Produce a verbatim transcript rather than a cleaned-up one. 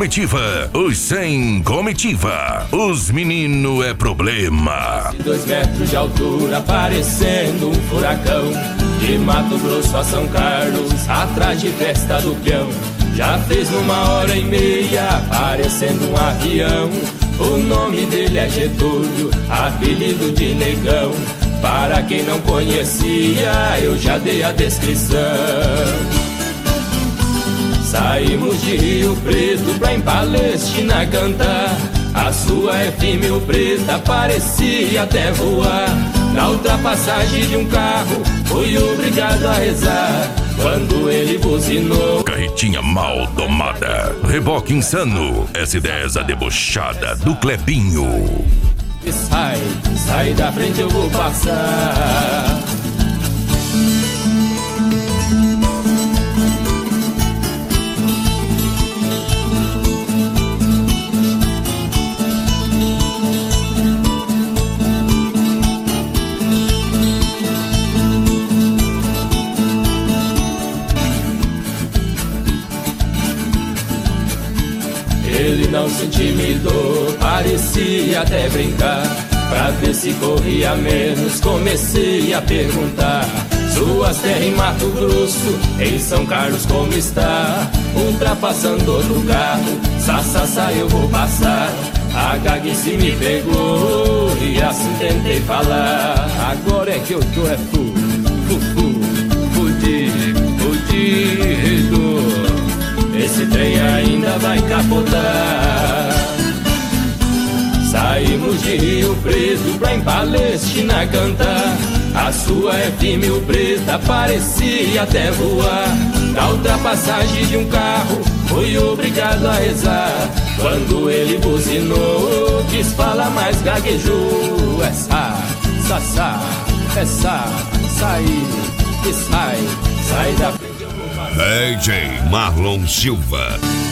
comitiva, os sem comitiva, os menino é problema. Dois metros de altura, parecendo um furacão, de Mato Grosso a São Carlos, atrás de Festa do Peão. Já fez numa hora e meia, parecendo um avião. O nome dele é Getúlio, apelido de Negão. Para quem não conhecia, eu já dei a descrição. Saímos de Rio Preto pra em Palestina cantar. A sua F mil preta parecia até voar. Na ultrapassagem de um carro, fui obrigado a rezar quando ele buzinou. Carretinha mal domada, reboque insano, S dez a debochada do Clebinho. Sai, sai da frente, eu vou passar. Ele não se intimidou, parecia até brincar. Pra ver se corria menos, comecei a perguntar. Suas terras em Mato Grosso, em São Carlos como está? Ultrapassando outro carro, sa, sa, sa, eu vou passar. A gaguice me pegou e assim tentei falar. Agora é que eu tô é fu, fu, fu, fudido, fudido. Esse trem ainda vai capotar. Saímos de Rio Preto pra em Palestina cantar. A sua F mil preta parecia até voar. Na ultrapassagem de um carro, fui obrigado a rezar quando ele buzinou. Quis falar mais, gaguejou. É sa, sa, sa, é sa, sair e sai, sai da frente. D J Marlon Silva.